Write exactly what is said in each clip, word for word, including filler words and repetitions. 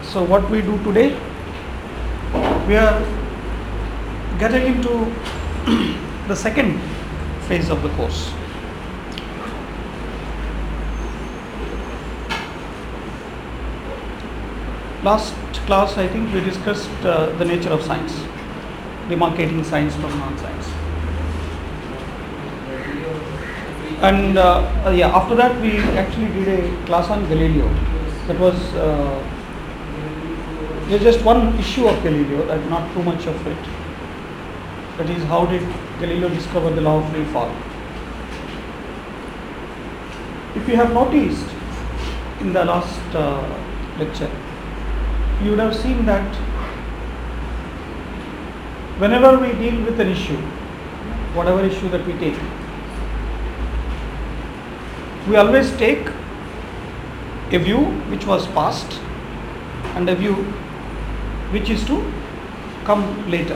So what we do today, we are getting into the second phase of the course. Last class, I think we discussed uh, the nature of science, demarcating science from non-science. And uh, uh, yeah, after that we actually did a class on Galileo. That was uh, there's just one issue of Galileo, and not too much of it. That is, how did Galileo discover the law of free fall? If you have noticed in the last uh, lecture, you would have seen that whenever we deal with an issue, whatever issue that we take, we always take a view which was past and a view which is to come later.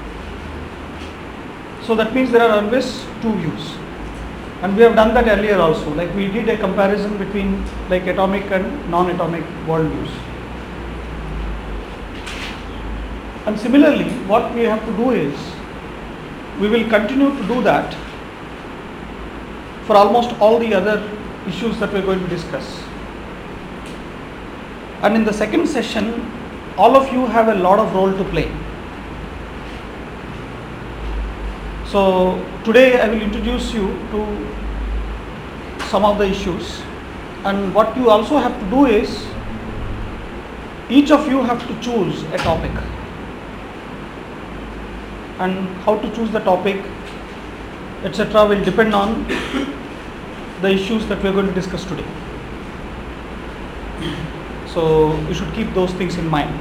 So that means there are always two views, and we have done that earlier also. Like we did a comparison between like atomic and non-atomic worldviews. And similarly, what we have to do is, we will continue to do that for almost all the other issues that we are going to discuss. And in the second session, all of you have a lot of role to play. So today I will introduce you to some of the issues, and what you also have to do is, each of you have to choose a topic. And how to choose the topic, et cetera will depend on the issues that we are going to discuss today. So you should keep those things in mind.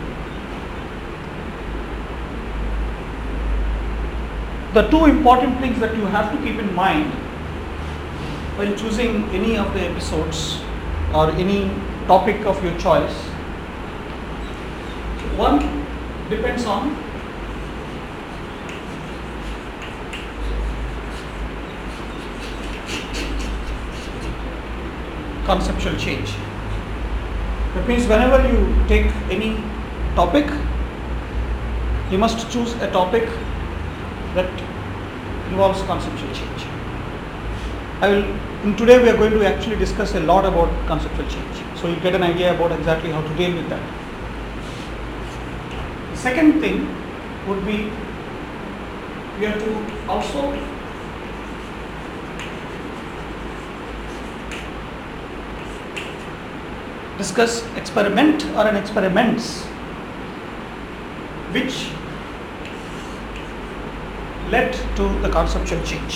The two important things that you have to keep in mind when choosing any of the episodes or any topic of your choice, one depends on conceptual change. That means whenever you take any topic, you must choose a topic that involves conceptual change. I will, in today we are going to actually discuss a lot about conceptual change. So you get an idea about exactly how to deal with that. The second thing would be, we have to also discuss experiment or an experiments which led to the conceptual change.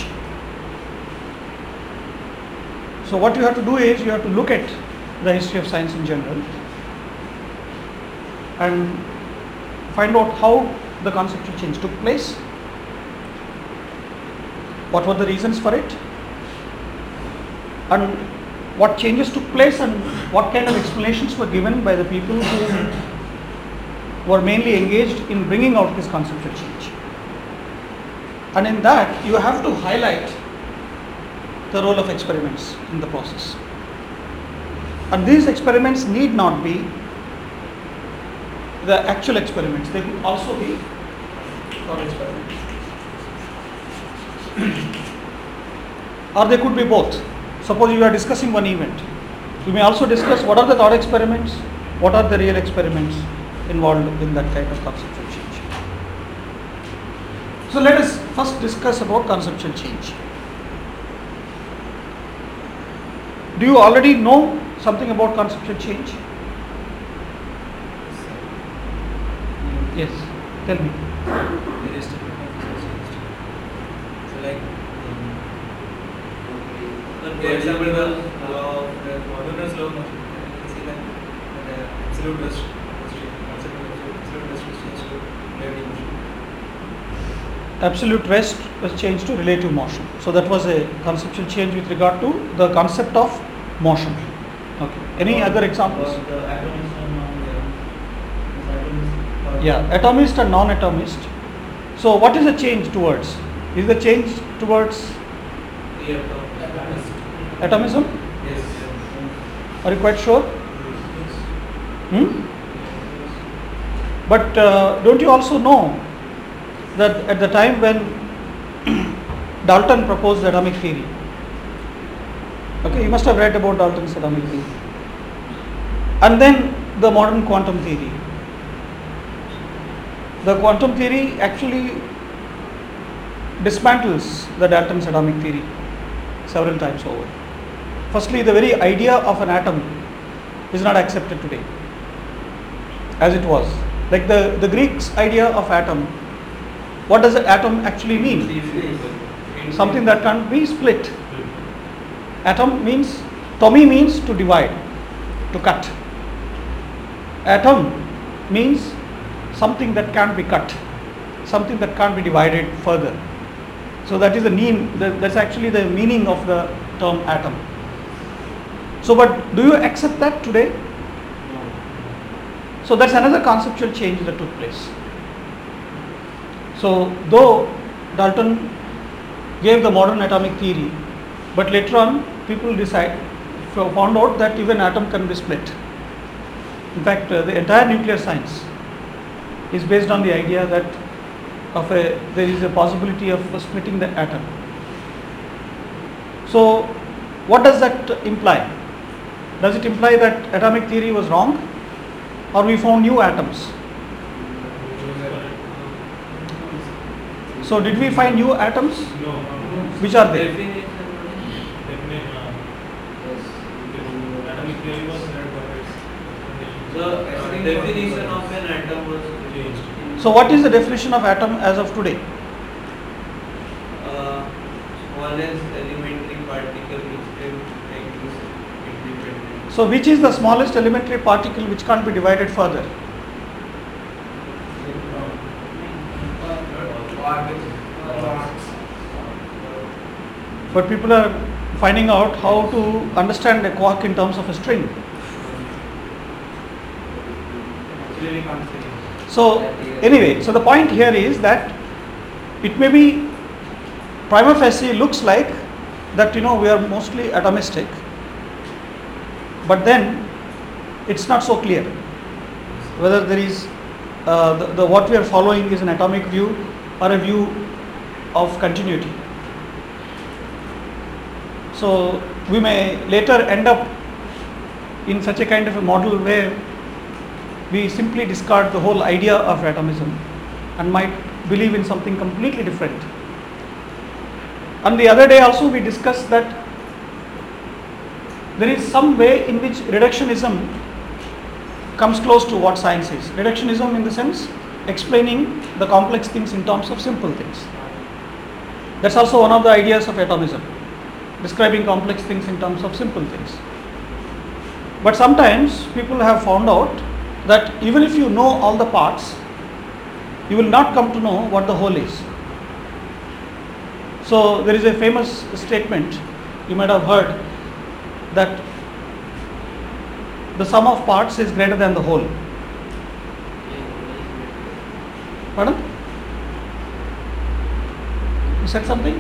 So what you have to do is, you have to look at the history of science in general and find out how the conceptual change took place, what were the reasons for it, and what changes took place, and what kind of explanations were given by the people who were mainly engaged in bringing out this conceptual change. And in that, you have to highlight the role of experiments in the process. And these experiments need not be the actual experiments, they could also be thought experiments. Or they could be both. Suppose you are discussing one event, you may also discuss what are the thought experiments, what are the real experiments involved in that kind of conceptual change. So let us first discuss about conceptual change. Do you already know something about conceptual change? Yes, tell me. There is different concepts. So like, um, for example, the law of the Newton's law of motion, you can see that the absolute rest, concept of absolute rest was changed to relative motion. Absolute rest was changed to relative motion. So that was a conceptual change with regard to the concept of motion. Okay. Any or, other examples? Or the atomist and non-atomist. Yeah, atomist and non-atomist. So what is the change towards? Is the change towards The atomist. atomism? Yes. Are you quite sure? Hmm? But uh, don't you also know that at the time when Dalton proposed the atomic theory, okay, you must have read about Dalton's atomic theory, and then the modern quantum theory. The quantum theory actually dismantles the Dalton's atomic theory several times over. Firstly, the very idea of an atom is not accepted today as it was. Like the, the Greeks' idea of atom, what does an atom actually mean? Something that can't be split. Atom means, tomi means to divide, to cut. Atom means something that can't be cut, something that can't be divided further. So that is the name, that's actually the meaning of the term atom. So, but do you accept that today? So that's another conceptual change that took place. So though Dalton gave the modern atomic theory, but later on people decide, found out that even atom can be split. In fact, uh, the entire nuclear science is based on the idea that of a there is a possibility of splitting the atom. So what does that imply? Does it imply that atomic theory was wrong, or we found new atoms? So did we find new atoms? No. Which are they? Definite, uh, atomic theory was not The definition of an atom was changed. So what is the definition of atom as of today? uh, smallest elementary particle which can exist independently. So which is the smallest elementary particle which can't be divided further? But people are finding out how to understand a quark in terms of a string. Actually, we can't say. So anyway, so the point here is that it may be prima facie looks like that, you know, we are mostly atomistic, but then it's not so clear whether there is uh, the, the what we are following is an atomic view or a view of continuity. So we may later end up in such a kind of a model where we simply discard the whole idea of atomism and might believe in something completely different. And the other day also we discussed that there is some way in which reductionism comes close to what science is. Reductionism in the sense explaining the complex things in terms of simple things. That's also one of the ideas of atomism, describing complex things in terms of simple things. But sometimes people have found out that even if you know all the parts, you will not come to know what the whole is. So there is a famous statement you might have heard that the sum of parts is greater than the whole. Pardon? You said something?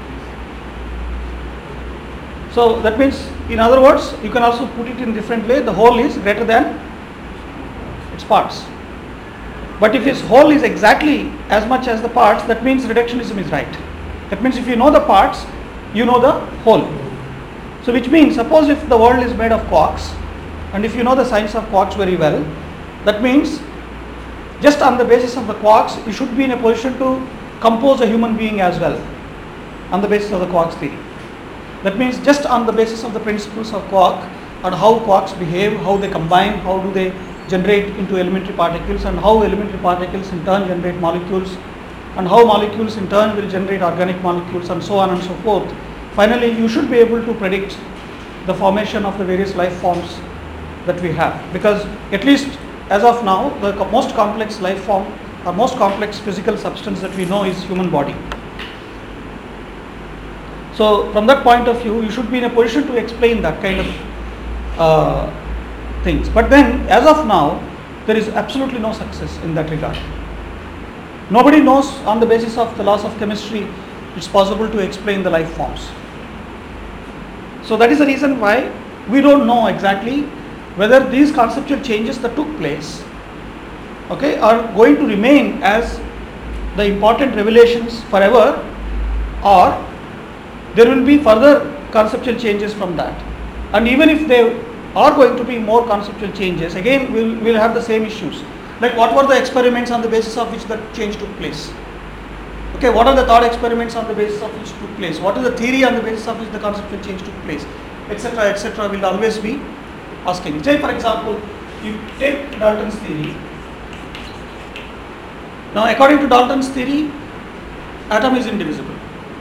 So that means, in other words, you can also put it in a different way, the whole is greater than its parts. But if its whole is exactly as much as the parts, that means reductionism is right. That means if you know the parts, you know the whole. So which means, suppose if the world is made of quarks, and if you know the science of quarks very well, that means just on the basis of the quarks, you should be in a position to compose a human being as well, on the basis of the quarks theory. That means just on the basis of the principles of quark and how quarks behave, how they combine, how do they generate into elementary particles, and how elementary particles in turn generate molecules, and how molecules in turn will generate organic molecules, and so on and so forth. Finally, you should be able to predict the formation of the various life forms that we have, because at least as of now, the co- most complex life form or most complex physical substance that we know is human body. So from that point of view, you should be in a position to explain that kind of uh, things. But then, as of now, there is absolutely no success in that regard. Nobody knows on the basis of the laws of chemistry it's possible to explain the life forms. So that is the reason why we don't know exactly whether these conceptual changes that took place okay, are going to remain as the important revelations forever, or there will be further conceptual changes from that. And even if they are going to be more conceptual changes, again we'll, we'll have the same issues. Like what were the experiments on the basis of which that change took place? Okay, what are the thought experiments on the basis of which took place? What is the theory on the basis of which the conceptual change took place? Etc. etc. will always be asking. Say for example, you take Dalton's theory. Now according to Dalton's theory, atom is indivisible.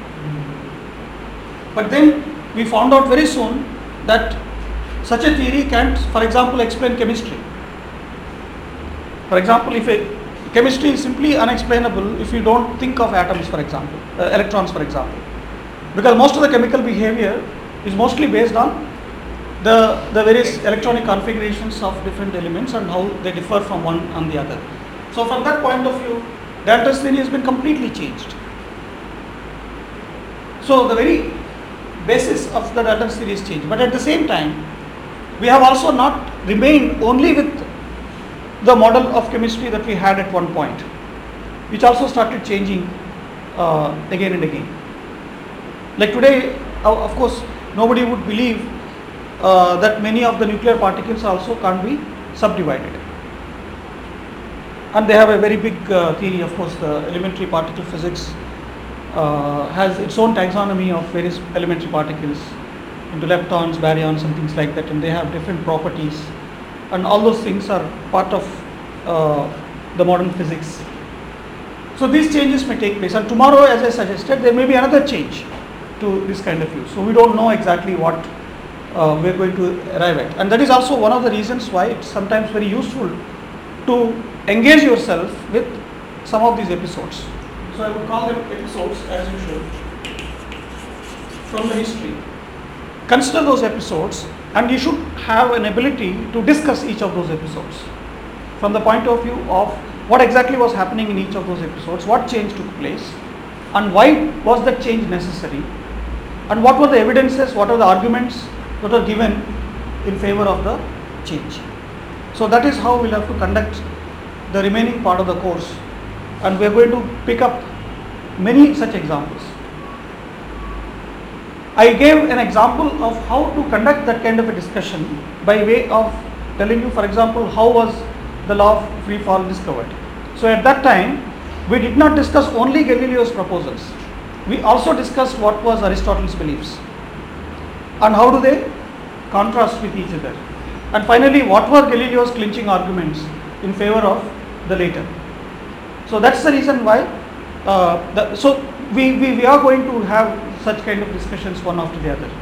But then we found out very soon that such a theory can't, for example, explain chemistry. For example, if a chemistry is simply unexplainable if you don't think of atoms, for example, uh, electrons, for example, because most of the chemical behavior is mostly based on the, the various electronic configurations of different elements and how they differ from one and the other. So from that point of view, Dalton's theory has been completely changed. So the very basis of the Dalton's theory is changed, but at the same time, we have also not remained only with the model of chemistry that we had at one point, which also started changing uh, again and again. Like today, uh, of course, nobody would believe uh, that many of the nuclear particles also can't be subdivided. And they have a very big uh, theory, of course, the elementary particle physics uh, has its own taxonomy of various elementary particles into leptons, baryons and things like that, and they have different properties. And all those things are part of uh, the modern physics. So these changes may take place, and tomorrow, as I suggested, there may be another change to this kind of view. So we don't know exactly what uh, we are going to arrive at, and that is also one of the reasons why it's sometimes very useful to engage yourself with some of these episodes. So I would call them episodes as you should from the history. Consider those episodes, and you should have an ability to discuss each of those episodes from the point of view of what exactly was happening in each of those episodes, what change took place, and why was that change necessary, and what were the evidences, what are the arguments that were given in favor of the change. So that is how we'll have to conduct the remaining part of the course, and we are going to pick up many such examples. I gave an example of how to conduct that kind of a discussion by way of telling you, for example, how was the law of free fall discovered. So at that time, we did not discuss only Galileo's proposals. We also discussed what was Aristotle's beliefs and how do they contrast with each other. And finally, what were Galileo's clinching arguments in favor of the later. So that's the reason why, uh, the, so we, we, we are going to have such kind of discussions one after the other.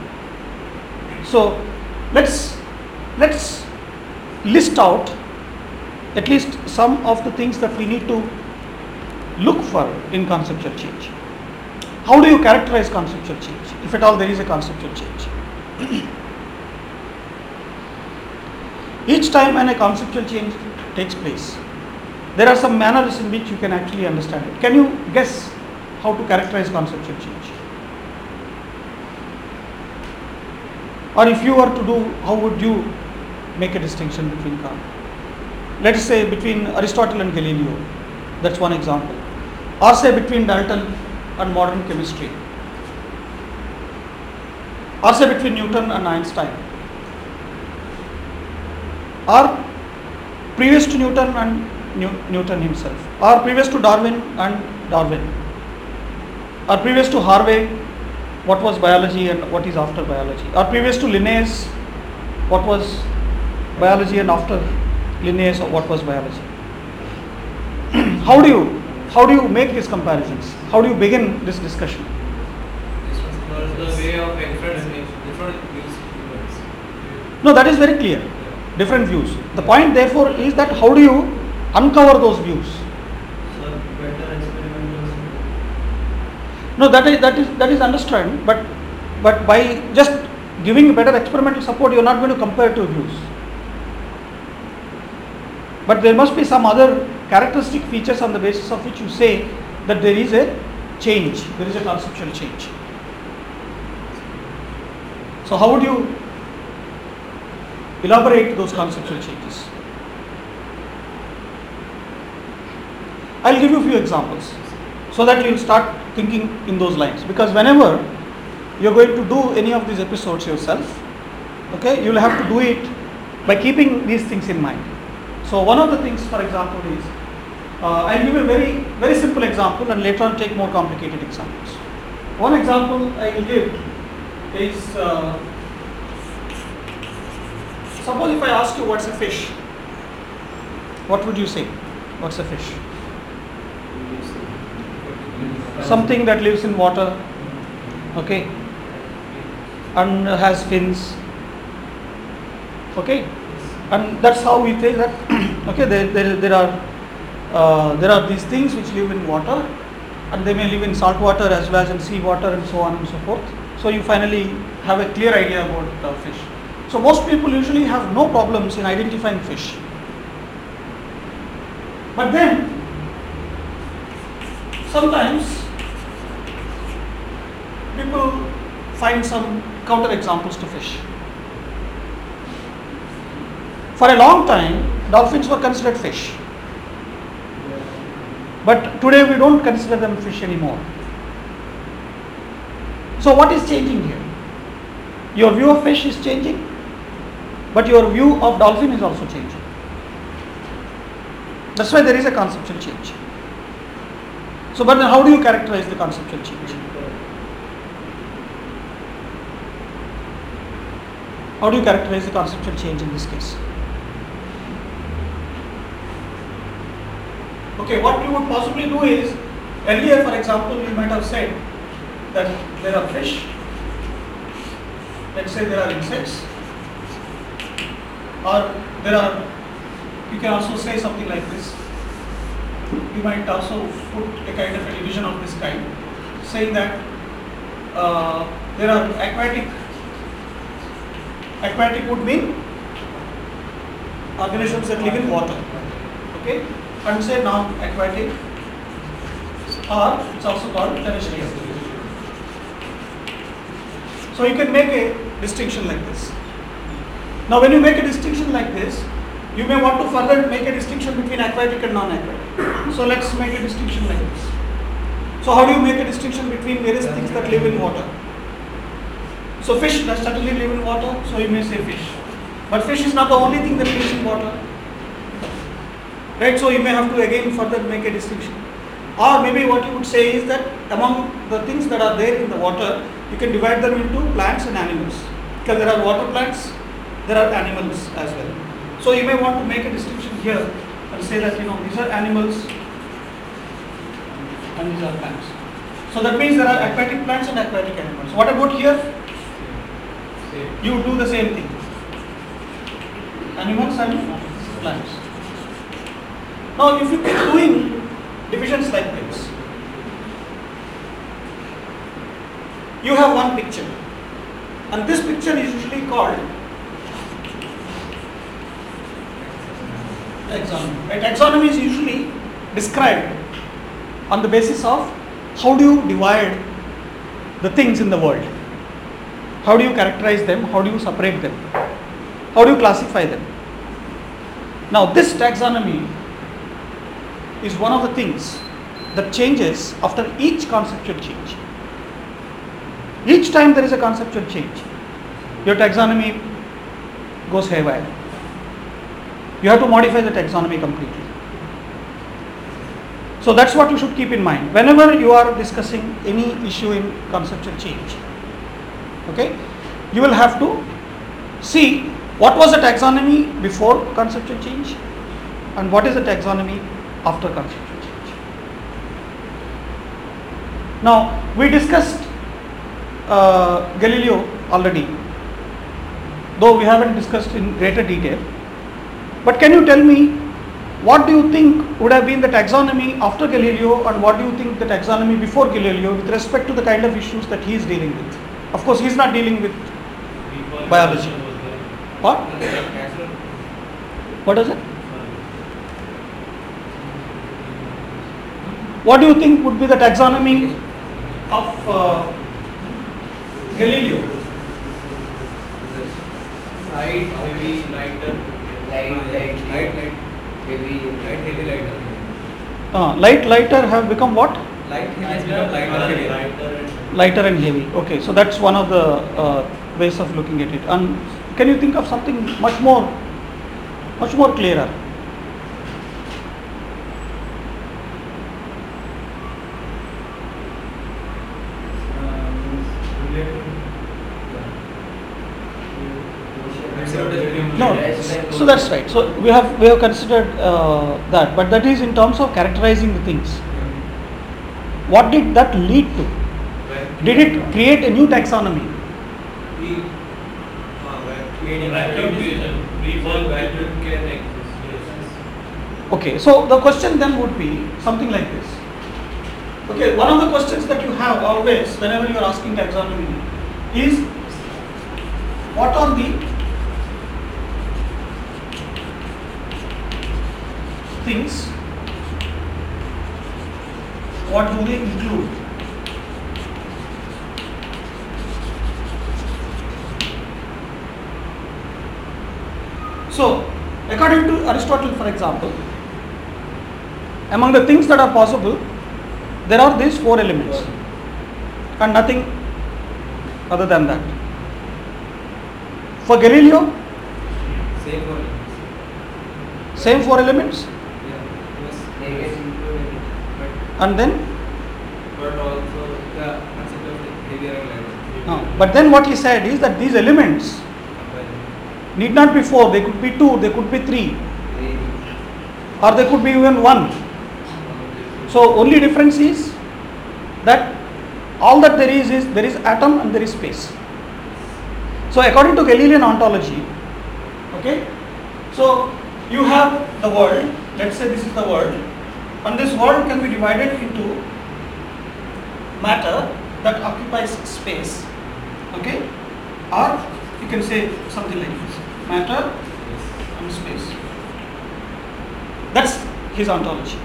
So let's, let's list out at least some of the things that we need to look for in conceptual change. How do you characterize conceptual change, if at all there is a conceptual change? Each time when a conceptual change takes place, there are some manners in which you can actually understand it. Can you guess how to characterize conceptual change? Or if you were to do, how would you make a distinction between, let us say between Aristotle and Galileo, that's one example. Or say between Dalton and modern chemistry. Or say between Newton and Einstein. Or previous to Newton and New, Newton himself. Or previous to Darwin and Darwin. Or previous to Harvey, what was biology and what is after biology. Or previous to Linnaeus, what was biology and after Linnaeus, or what was biology. How do you how do you make these comparisons? How do you begin this discussion? The way of different different views. No, that is very clear. Different views. The point therefore is that how do you uncover those views? Sir, better experimentals. No, that is that is that is understood, but but by just giving better experimental support, you are not going to compare two views. But there must be some other characteristic features on the basis of which you say that there is a change, there is a conceptual change. So how would you elaborate those conceptual changes? I'll give you a few examples so that you'll start thinking in those lines, because whenever you're going to do any of these episodes yourself, okay, you'll have to do it by keeping these things in mind. So one of the things, for example, is uh, I'll give you a very very simple example and later on take more complicated examples. One example I will give is uh, suppose if I ask you what's a fish, what would you say? What's a fish? Something that lives in water, okay, and has fins, okay, and that's how we say that. Okay, there, there, there are uh, there are these things which live in water, and they may live in salt water as well as in sea water and so on and so forth. So you finally have a clear idea about uh, fish. So most people usually have no problems in identifying fish. But then sometimes people find some counter examples to fish. For a long time, dolphins were considered fish. But today we don't consider them fish anymore. So what is changing here? Your view of fish is changing, but your view of dolphin is also changing. That's why there is a conceptual change. So, but then how do you characterize the conceptual change? How do you characterize the conceptual change in this case? Okay, what you would possibly do is, earlier for example, you might have said that there are fish, let's say there are insects, or there are, you can also say something like this. You might also put a kind of a division of this kind, saying that uh, there are aquatic, aquatic would mean organisms that live in water, okay, and say non-aquatic, or it's also called terrestrial. So you can make a distinction like this. Now when you make a distinction like this, you may want to further make a distinction between aquatic and non-aquatic. So let's make a distinction like this. So how do you make a distinction between various things that live in water? So fish that certainly live in water, so you may say fish. But fish is not the only thing that lives in water. Right, so you may have to again further make a distinction. Or maybe what you would say is that among the things that are there in the water, you can divide them into plants and animals. Because there are water plants, there are animals as well. So you may want to make a distinction here and say that, you know, these are animals and these are plants. So that means there are aquatic plants and aquatic animals. What about here? You do the same thing. Animals and plants. Now if you keep doing divisions like this, you have one picture, and this picture is usually called taxonomy. Right? Taxonomy is usually described on the basis of how do you divide the things in the world, how do you characterize them, how do you separate them, how do you classify them. Now this taxonomy is one of the things that changes after each conceptual change. Each time there is a conceptual change, your taxonomy goes haywire. You have to modify the taxonomy completely. So that's what you should keep in mind whenever you are discussing any issue in conceptual change. Okay, you will have to see what was the taxonomy before conceptual change and what is the taxonomy after conceptual change. Now we discussed uh, Galileo already, though we haven't discussed in greater detail. But can you tell me, what do you think would have been the taxonomy after Galileo and what do you think the taxonomy before Galileo with respect to the kind of issues that he is dealing with? Of course, he is not dealing with biology. What? What is it? What do you think would be the taxonomy of uh, Galileo? Light, heavy, lighter. Light, light, Light, light. heavy, Light, heavy, lighter. Uh, light, lighter have become what? Light has become lighter and heavier. Lighter and Lighter and heavy. Okay, so that's one of the uh, ways of looking at it. And can you think of something much more, much more clearer? uh, means related to Absolute is between- No, so that's right. So we have we have considered uh, that, but that is in terms of characterizing the things. What did that lead to? Right. Did it create a new taxonomy? We, uh, right. creating Vacuum vacuum fusion, free fall vacuum can exist. Okay, so the question then would be something like this. Okay, one of the questions that you have always whenever you are asking taxonomy is what are the things, what do they include? So, according to Aristotle, for example, among the things that are possible, there are these four elements and nothing other than that. For Galileo, Same for elements. same four elements, Yeah. Yes. they get included. But, and then but also the concept of the heavier and lighter. uh, but then what he said is that these elements need not be four, they could be two, they could be three, or they could be even one. So only difference is that all that there is is there is atom and there is space. So according to Galilean ontology, okay, so you have the world, let's say this is the world, and this world can be divided into matter that occupies space, okay, or you can say something like this, matter and space. That's his ontology.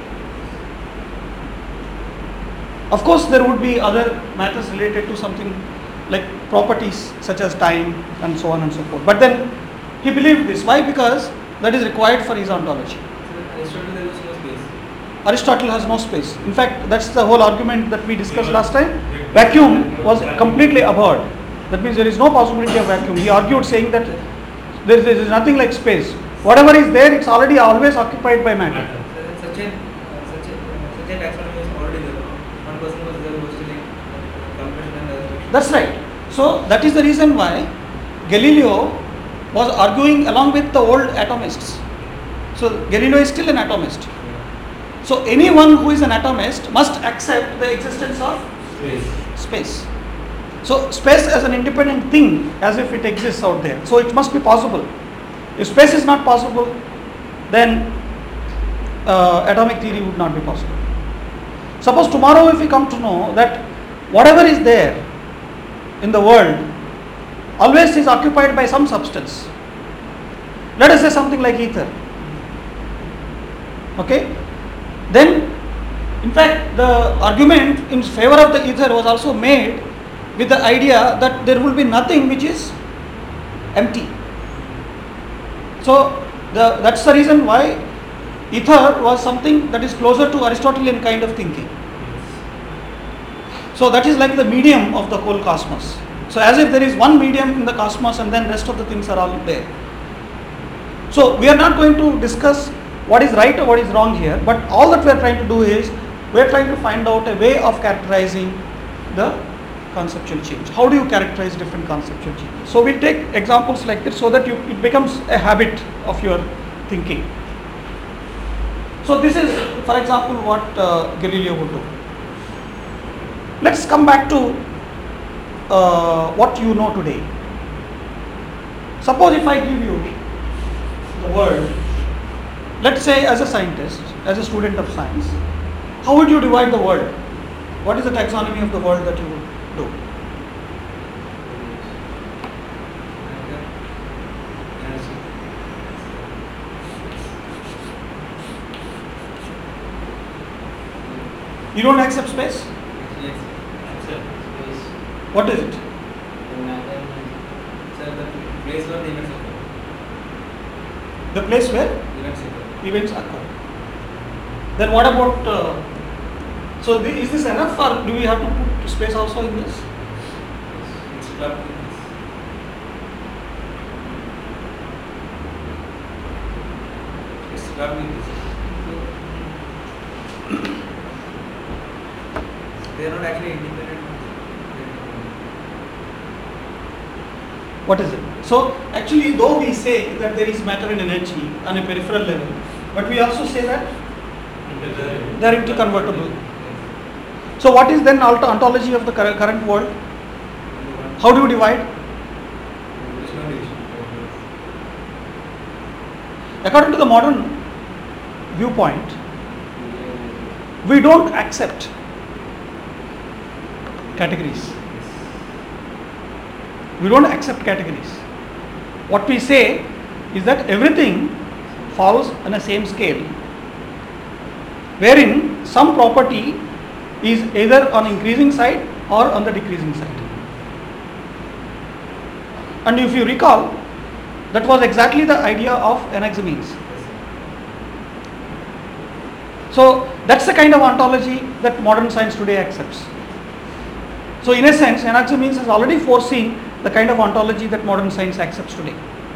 Of course, there would be other matters related to something like properties such as time and so on and so forth. But then he believed this. Why? Because that is required for his ontology. So Aristotle there was no space. Aristotle has no space. In fact, that's the whole argument that we discussed last time. Vacuum was completely abhorred. That means there is no possibility of vacuum. He argued saying that there is, there is nothing like space. Whatever is there, it's already always occupied by matter. So such a uh, such a uh, such a taxonomy was already there. One person was there who was telling uh, compression and other things. That's right. So that is the reason why Galileo was arguing along with the old atomists. So Galileo is still an atomist. So anyone who is an atomist must accept the existence of Space. space. So space as an independent thing, as if it exists out there. So it must be possible. If space is not possible, then uh, atomic theory would not be possible. Suppose tomorrow if we come to know that whatever is there in the world always is occupied by some substance. Let us say something like ether. Okay? Then, in fact, the argument in favor of the ether was also made with the idea that there will be nothing which is empty. So, the, that's the reason why ether was something that is closer to Aristotelian kind of thinking. So that is like the medium of the whole cosmos. So as if there is one medium in the cosmos and then rest of the things are all there. So we are not going to discuss what is right or what is wrong here, but all that we are trying to do is we are trying to find out a way of characterizing the conceptual change. How do you characterize different conceptual changes? So we'll take examples like this so that you, it becomes a habit of your thinking. So this is, for example, what uh, Galileo would do. Let's come back to uh, what you know today. Suppose if I give you the world, let's say as a scientist, as a student of science, how would you divide the world? What is the taxonomy of the world that you would do? You don't accept space? Yes. Accept space. What is it? Sir, the place where the events occur. The place where Events occur. events occur. Then what about, uh, so the, is this enough or do we have to put space also in this? It's clubbed with this. It's clubbed with this. They are not actually independent. What is it? So actually though we say that there is matter and energy on a peripheral level, but we also say that they are interconvertible. So what is then alt- ontology of the cur- current world? How do you divide? There's no division. According to the modern viewpoint, we don't accept categories. We don't accept categories. What we say is that everything falls on a same scale, wherein some property is either on increasing side or on the decreasing side. And if you recall, that was exactly the idea of Anaximenes. So that's the kind of ontology that modern science today accepts. So in a sense, Anaximenes has already foreseen the kind of ontology that modern science accepts today.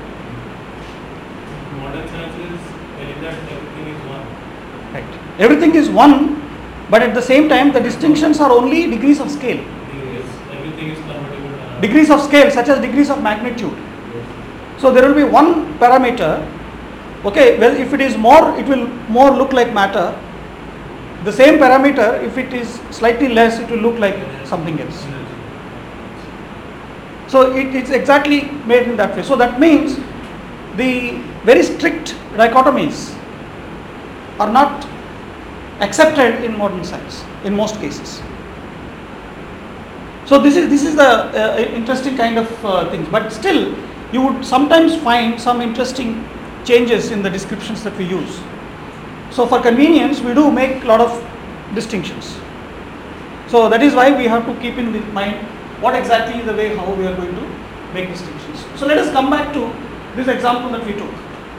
Modern science is telling that everything is one. Right. Everything is one, but at the same time, the distinctions are only degrees of scale. Yes, everything is convertible. to another. Degrees of scale, such as degrees of magnitude. So there will be one parameter. Okay, well, if it is more, it will more look like matter. The same parameter, if it is slightly less, it will look like something else. So it, it's exactly made in that way. So that means the very strict dichotomies are not accepted in modern science in most cases. So this is this is the uh, interesting kind of uh, things. But still, you would sometimes find some interesting changes in the descriptions that we use. So for convenience, we do make a lot of distinctions. So that is why we have to keep in mind what exactly is the way how we are going to make distinctions. So let us come back to this example that we took.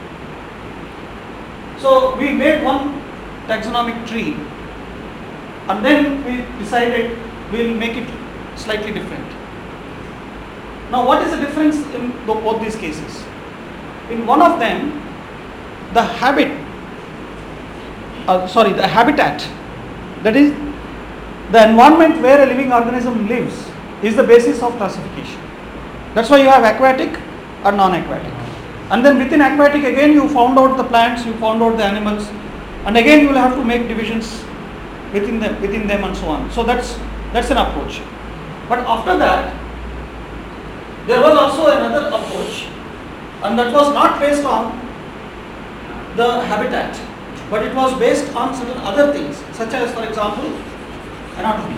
So we made one taxonomic tree and then we decided we will make it slightly different. Now what is the difference in both these cases? In one of them, the habit, uh, sorry, the habitat, that is the environment where a living organism lives, is the basis of classification. That's why you have aquatic or non-aquatic. And then within aquatic again you found out the plants, you found out the animals, and again you will have to make divisions within them, within them and so on. So that's that's an approach. But after that, there was also another approach, and that was not based on the habitat, but it was based on certain other things, such as, for example, anatomy.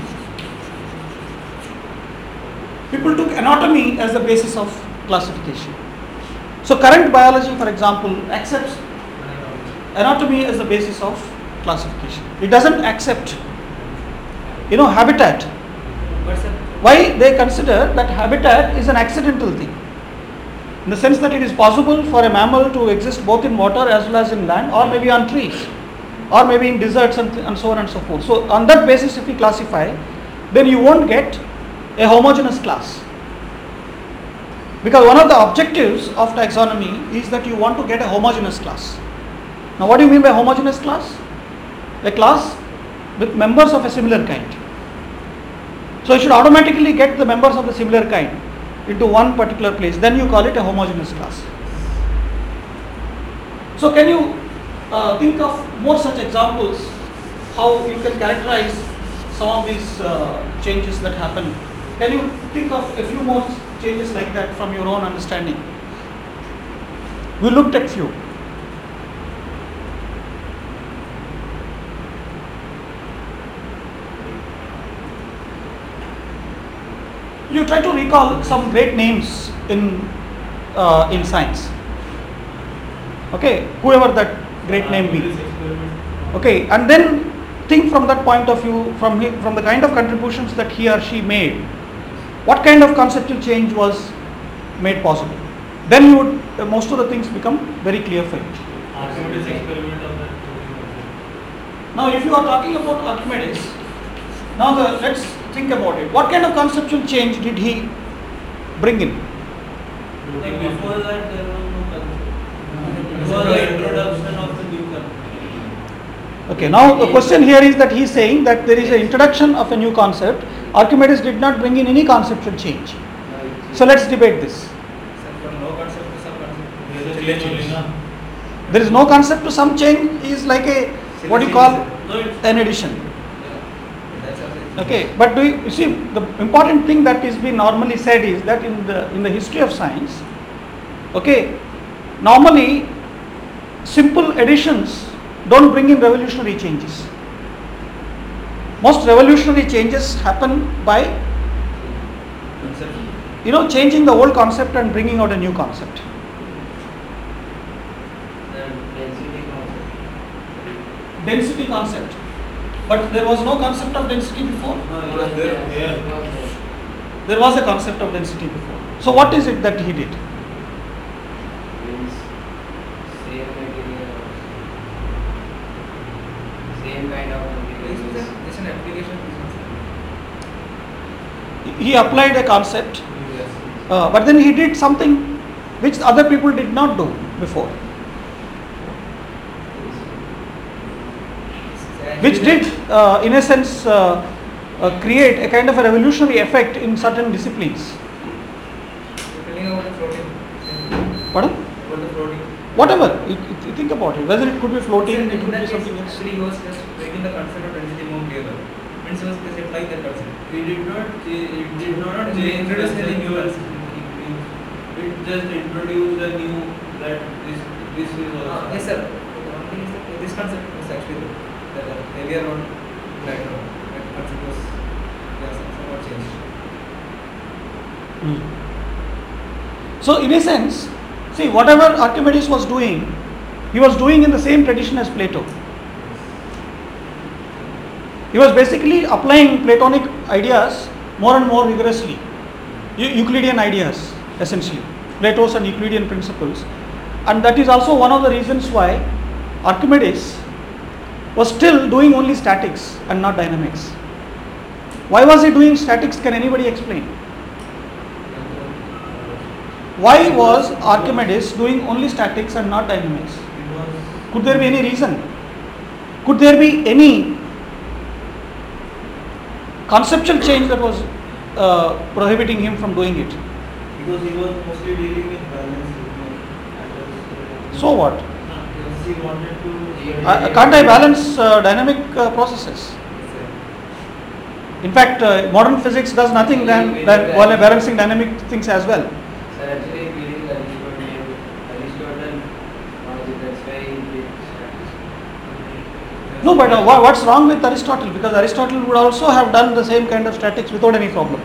People took anatomy as the basis of classification. So current biology, for example, accepts anatomy as the basis of classification. It doesn't accept, you know, habitat. Why? They consider that habitat is an accidental thing, in the sense that it is possible for a mammal to exist both in water as well as in land, or maybe on trees, or maybe in deserts and, and so on and so forth. So on that basis, if we classify, then you won't get a homogeneous class. Because one of the objectives of taxonomy is that you want to get a homogeneous class. Now what do you mean by homogeneous class? A class with members of a similar kind. So you should automatically get the members of the similar kind into one particular place, then you call it a homogeneous class. So can you uh, think of more such examples, how you can characterize some of these uh, changes that happen? Can you think of a few more changes like that from your own understanding? We looked at few. You try to recall some great names in uh, in science. Okay, whoever that great name be. Okay, and then think from that point of view, from he, from the kind of contributions that he or she made, what kind of conceptual change was made possible. Then you would, uh, most of the things become very clear for you. Archimedes experiment of that. Now, if you are talking about Archimedes, now the, let's think about it. What kind of conceptual change did he bring in? Like before that, there was no concept. No. Before the introduction of the new concept. Okay, now the question here is that he is saying that there is an introduction of a new concept. Archimedes did not bring in any conceptual change. So let's debate this. Sir, from no concept to some concept. There is Still a a change. change, na? There is no concept to some change is like a, Still what a do you change, call, sir. No, it's an addition. Yeah. That's also- Okay, but do you, you see the important thing that is being normally said is that in the in the history of science, okay, normally simple additions don't bring in revolutionary changes. Most revolutionary changes happen by, Concept. you know, changing the old concept and bringing out a new concept. density concept. Density concept, but there was no concept of density before. No, it was there. Yeah. There was a concept of density before. So what is it that he did? Means same material, same kind of This is material. a- this is an application of business. He applied a concept, Yes. uh, but then he did something which other people did not do before, which did, uh, in a sense, uh, uh, create a kind of a revolutionary effect in certain disciplines. Depending on the floating. Pardon? About the floating. Whatever, you, you think about it, whether it could be floating, Sir, it in could that be case, something else. Actually, he was just making the concept of density more clearer. Means he was just applying that concept. It did not change, it did not Not change introduce the any new concept. concept. It just introduced a new, that this, this is Uh, also. yes, sir. The one thing is that this concept was actually the, the earlier one, right now, that concept was yeah, some- somewhat changed. Hmm. So, in a sense, see, whatever Archimedes was doing, he was doing in the same tradition as Plato. He was basically applying Platonic ideas more and more rigorously, Eu- Euclidean ideas essentially, Plato's and Euclidean principles, and that is also one of the reasons why Archimedes was still doing only statics and not dynamics. Why was he doing statics? Can anybody explain? Why was Archimedes doing only statics and not dynamics? It was, Could there be any reason? Could there be any conceptual change that was uh, prohibiting him from doing it? because he was mostly dealing with balance. So what? Because he wanted to. Uh, can't I balance uh, dynamic uh, processes? Yes, sir. In fact, uh, modern physics does nothing than, than while balancing dynamic things as well. So actually, believe Aristotle, Aristotle, uh, that's why he did statistics. No, but uh, wha- what's wrong with Aristotle? Because Aristotle would also have done the same kind of statics without any problem.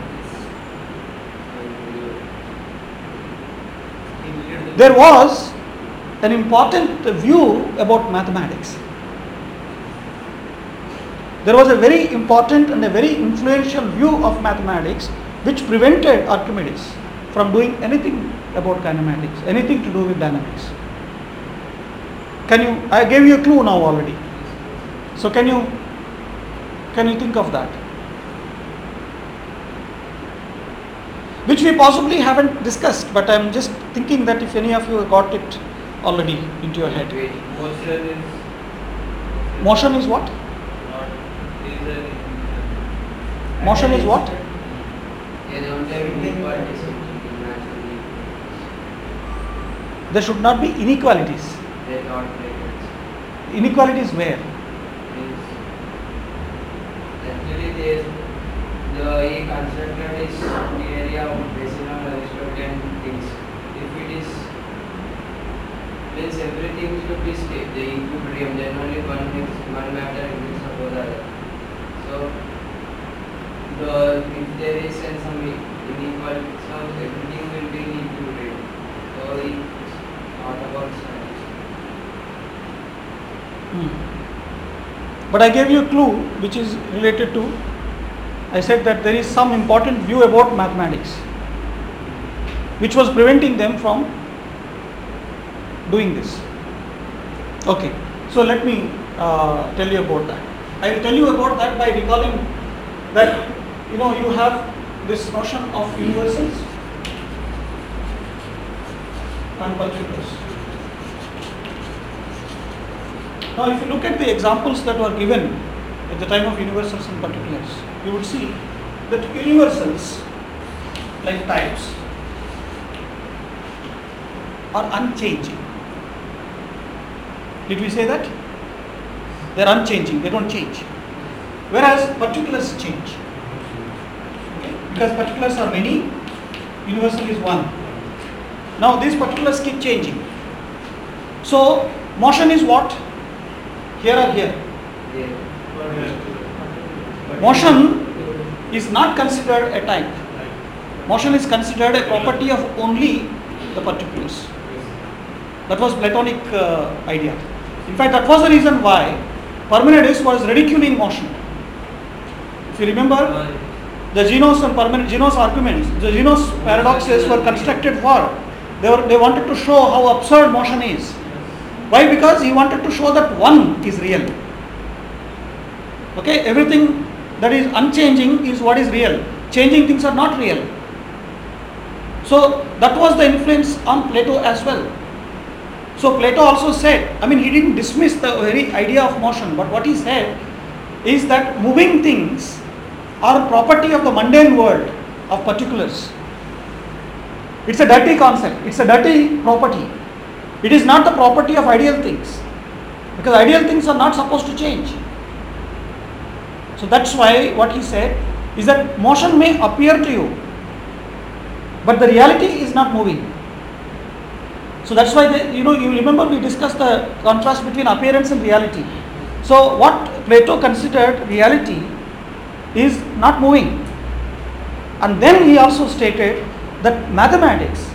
He needed the- There was an important view about mathematics. There was a very important and a very influential view of mathematics which prevented Archimedes from doing anything about kinematics, anything to do with dynamics. Can you, I gave you a clue now already. So can you, can you think of that? Which we possibly haven't discussed, but I'm just thinking that if any of you got it already into your head. Wait, Motion is. Motion is what? Not, is a. Motion is what? yeah, they don't have inequalities naturally. There should not be inequalities. They not like it. Inequalities where? Means actually there's the he constructed is area based on Aristotelian things. If it is means everything should be state the equilibrium, then only one mix one matter exists above the other. So the if there is an some inequality, so everything will be in equilibrium. So it's not about statistics. Hmm. But I gave you a clue which is related to, I said that there is some important view about mathematics which was preventing them from doing this. Okay, so let me uh, tell you about that. I will tell you about that by recalling that, you know, you have this notion of universals and particulars. Now, if you look at the examples that were given at the time of universals and particulars, you would see that universals, like types, are unchanging. Did we say that? They are unchanging, they don't change. Whereas particulars change. Okay? Because particulars are many, universal is one. Now these particulars keep changing. So motion is what? Here or here? Motion is not considered a type. Motion is considered a property of only the particulars. That was Platonic uh, idea. In fact, that was the reason why Parmenides was ridiculing motion. If you remember, the Zeno's and Parmenides, Zeno's arguments, the Zeno's paradoxes were constructed for, they, were, they wanted to show how absurd motion is. Why? Because he wanted to show that one is real. Okay, everything that is unchanging is what is real. Changing things are not real. So that was the influence on Plato as well. So Plato also said, I mean, he didn't dismiss the very idea of motion, but what he said is that moving things are a property of the mundane world of particulars. It's a dirty concept, it's a dirty property. It is not the property of ideal things, because ideal things are not supposed to change. So that's why what he said is that motion may appear to you, but the reality is not moving. So that's why, they, you know, you remember we discussed the contrast between appearance and reality. So what Plato considered reality is not moving. And then he also stated that mathematics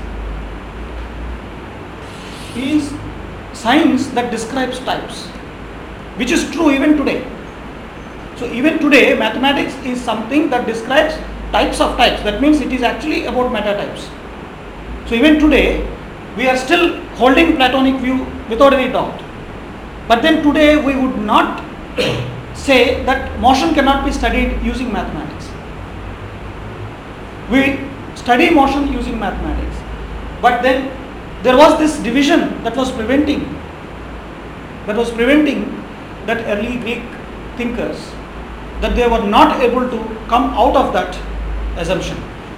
is science that describes types, which is true even today. So even today, mathematics is something that describes types of types. That means it is actually about metatypes. So even today, we are still holding Platonic view without any doubt. But then today we would not say that motion cannot be studied using mathematics. We study motion using mathematics. But then there was this division that was preventing, that was preventing that early Greek thinkers, that they were not able to come out of that assumption,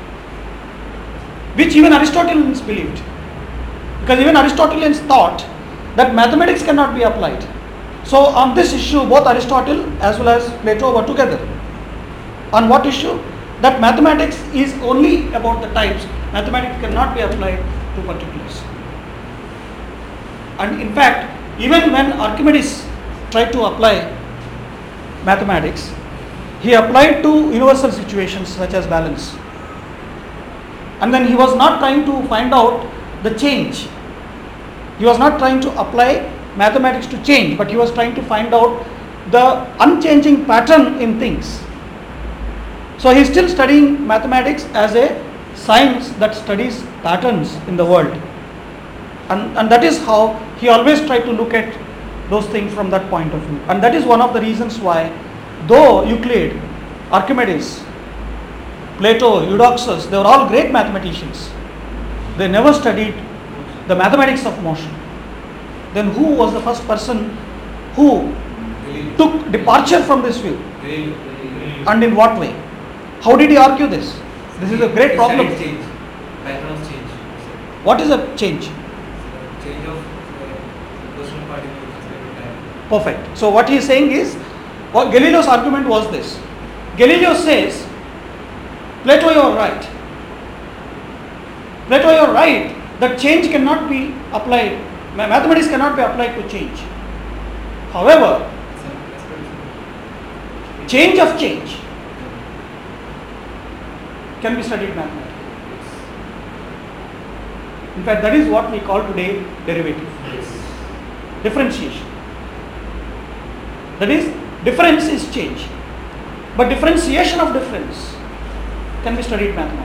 which even Aristotelians believed. Because even Aristotelians thought that mathematics cannot be applied. So on this issue, both Aristotle as well as Plato were together. On what issue? That mathematics is only about the types. Mathematics cannot be applied to particulars. And in fact, even when Archimedes tried to apply mathematics, he applied to universal situations such as balance. And then he was not trying to find out the change. He was not trying to apply mathematics to change, but he was trying to find out the unchanging pattern in things. So he is still studying mathematics as a science that studies patterns in the world. And, and that is how he always tried to look at those things from that point of view. And that is one of the reasons why, though Euclid, Archimedes, Plato, Eudoxus, they were all great mathematicians, they never studied the mathematics of motion. Then who was the first person who took departure from this view? And in what way? How did he argue this? This is a great problem. Change. Pattern of change. What is a change? Change of uh, personal particles every time. Perfect. So what he is saying is, what Galileo's argument was this. Galileo says, Plato, you are right. Plato, you are right that change cannot be applied, mathematics cannot be applied to change. However, change of change can be studied mathematically. In fact, that is what we call today derivative. Differentiation. That is, difference is change. But differentiation of difference can be studied mathematically.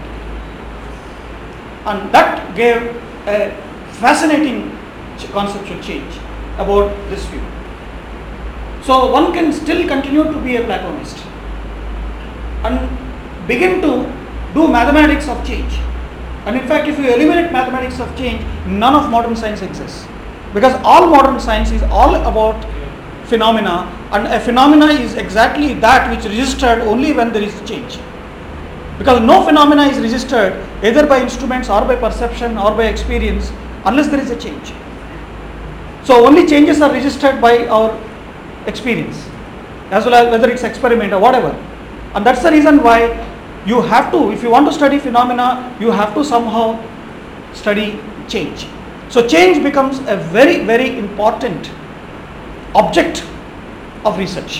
And that gave a fascinating conceptual change about this view. So one can still continue to be a Platonist and begin to do mathematics of change. And in fact, if you eliminate mathematics of change, none of modern science exists. Because all modern science is all about phenomena, and a phenomena is exactly that which is registered only when there is change. Because no phenomena is registered either by instruments or by perception or by experience unless there is a change. So only changes are registered by our experience, as well as whether it's experiment or whatever. And that's the reason why you have to, if you want to study phenomena, you have to somehow study change. So change becomes a very, very important object of research.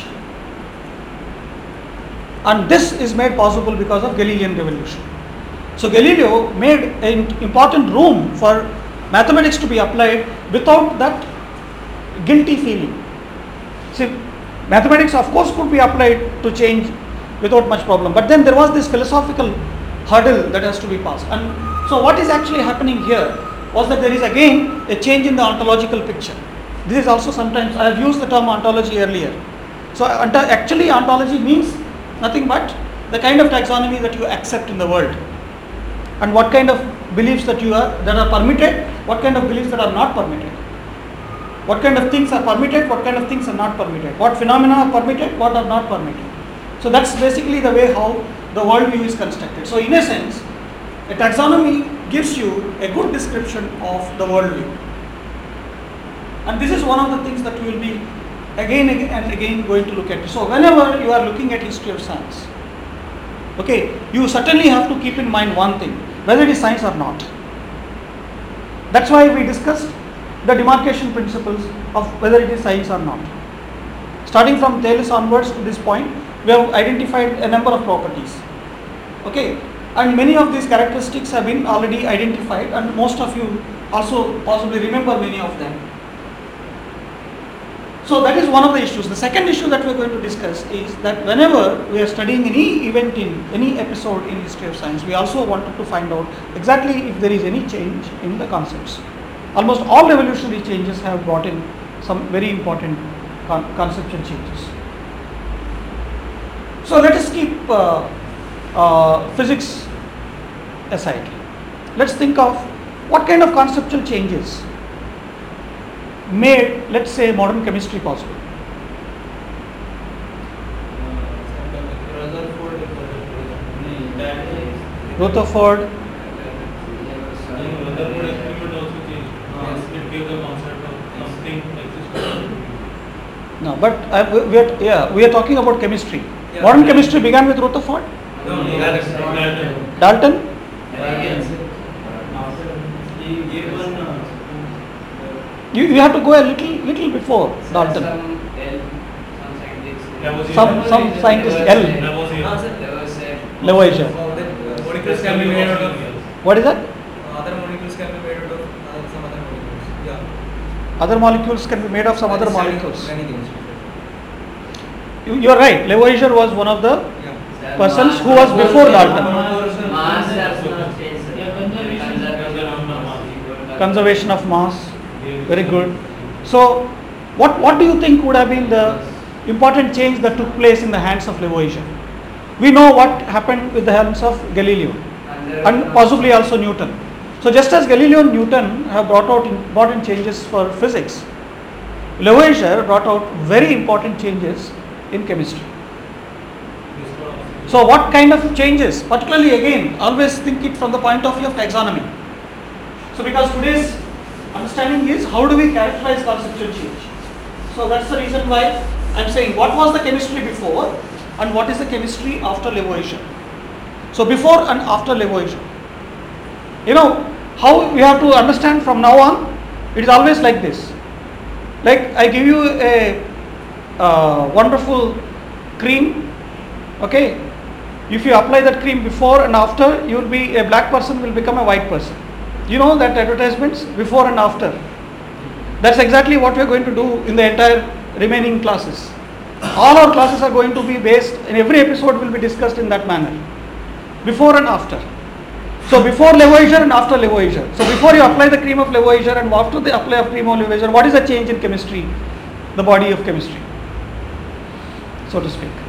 And this is made possible because of Galilean revolution. So Galileo made an important room for mathematics to be applied without that guilty feeling. See, mathematics of course could be applied to change without much problem, but then there was this philosophical hurdle that has to be passed. And so what is actually happening here was that there is again a change in the ontological picture. This is also sometimes, I have used the term ontology earlier. So actually ontology means nothing but the kind of taxonomy that you accept in the world, and what kind of beliefs that you are that are permitted, what kind of beliefs that are not permitted, what kind of things are permitted, what kind of things are not permitted, what phenomena are permitted, what are not permitted. So that's basically the way how the worldview is constructed. So in a sense, a taxonomy gives you a good description of the worldview, and this is one of the things that you will be again and again going to look at. So whenever you are looking at history of science, okay, you certainly have to keep in mind one thing, whether it is science or not. That's why we discussed the demarcation principles of whether it is science or not. Starting from Thales onwards to this point, we have identified a number of properties, okay, and many of these characteristics have been already identified, and most of you also possibly remember many of them. So that is one of the issues. The second issue that we are going to discuss is that whenever we are studying any event in any episode in history of science, we also wanted to find out exactly if there is any change in the concepts. Almost all revolutionary changes have brought in some very important con- conceptual changes. So let us keep uh, uh, physics aside. Let's think of what kind of conceptual changes made, let's say, modern chemistry possible. Rutherford. Rutherford experiment also changed. It gave the concept of something existed. No, but uh, we, we are yeah we are talking about chemistry. Yeah. Modern chemistry began with Rutherford. No, no, Dalton. Dalton. He gave one. Uh, You, you have to go a little little before Dalton. Some L, some scientists. Lavoisier. Some some scientist L. Lavoisier. Ah, sir. Lavoisier. Lavoisier. Uh, then, uh, molecules can be made out of What is that? uh, other molecules can be made out of uh, some other molecules. Yeah. Other molecules can be made of some other Studying molecules. Many things. You, you are right. Lavoisier was one of the Yeah. persons who was before Dalton. Mass has not changed. sir. Conservation of mass. Very good. So, what what do you think would have been the important change that took place in the hands of Lavoisier? We know what happened with the hands of Galileo and possibly also Newton. So, just as Galileo and Newton have brought out important changes for physics, Lavoisier brought out very important changes in chemistry. So, what kind of changes? Particularly, again, always think it from the point of view of taxonomy. So, because today's understanding is how do we characterize conceptual change. So that's the reason why I'm saying what was the chemistry before and what is the chemistry after Lavoisier. So before and after Lavoisier, you know how we have to understand from now on. It is always like this. Like I give you a uh, wonderful cream, okay, if you apply that cream before and after, you will be a black person will become a white person. You know that advertisements before and after. That's exactly what we are going to do in the entire remaining classes. All our classes are going to be based, and every episode will be discussed in that manner. Before and after. So before Lavoisier and after Lavoisier. So before you apply the cream of Lavoisier and after the apply of cream of Lavoisier, what is the change in chemistry, the body of chemistry? so to speak.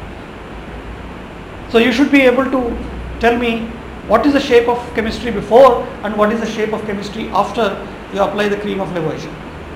So you should be able to tell me what is the shape of chemistry before and what is the shape of chemistry after you apply the cream of Lavoisier.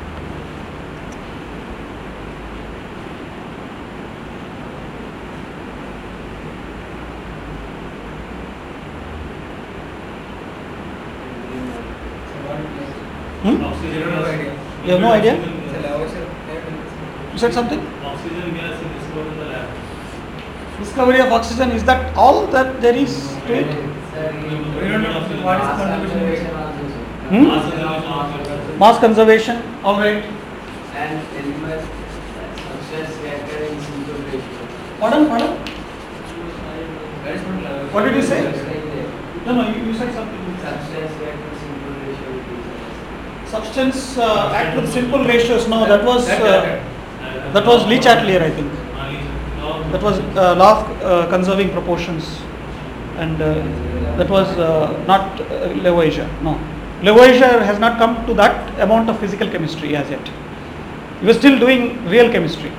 Hmm? Oxygen No gas. idea. You have no idea? It's a Lavoisier. You said something? Oxygen gas is discovered in the lab. Discovery of oxygen, is that all that there is to it? We don't know what is the contribution. Hmm? Mass conservation. Mass conservation, alright. And element substance reactor in simple ratio. Pardon, pardon? That is not Lavoisier. What did you say? It's like that. No, no, you, you said something. Substance reactor simple ratio with each other. Substance uh, act with simple ratios, no, that was That- uh, Uh, that was Le-Chatelier, I think. uh, Leach- law of- That was uh, law of uh, conserving proportions, and uh, that was uh, not uh, Lavoisier. No, Lavoisier has not come to that amount of physical chemistry as yet. He was still doing real chemistry.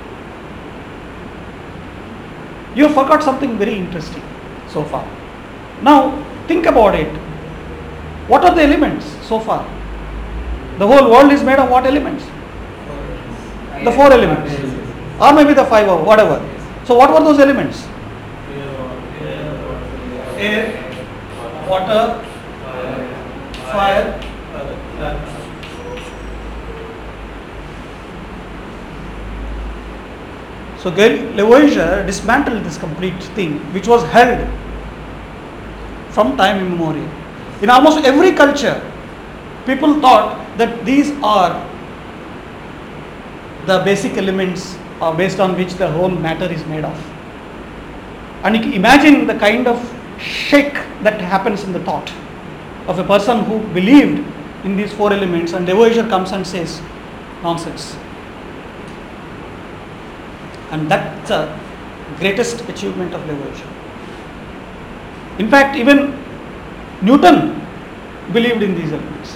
You have forgot something very interesting so far. Now think about it. What are the elements so far? The whole world is made of what elements? The four elements, or maybe the five or whatever. So what were those elements? Air, water, fire. So Gal- Lavoisier dismantled this complete thing, which was held from time immemorial. In almost every culture, people thought that these are the basic elements uh, based on which the whole matter is made of. And you can imagine the kind of shake that happens in the thought of a person who believed in these four elements, and Lavoisier comes and says, nonsense. And that's the greatest achievement of Lavoisier. In fact, even Newton believed in these elements.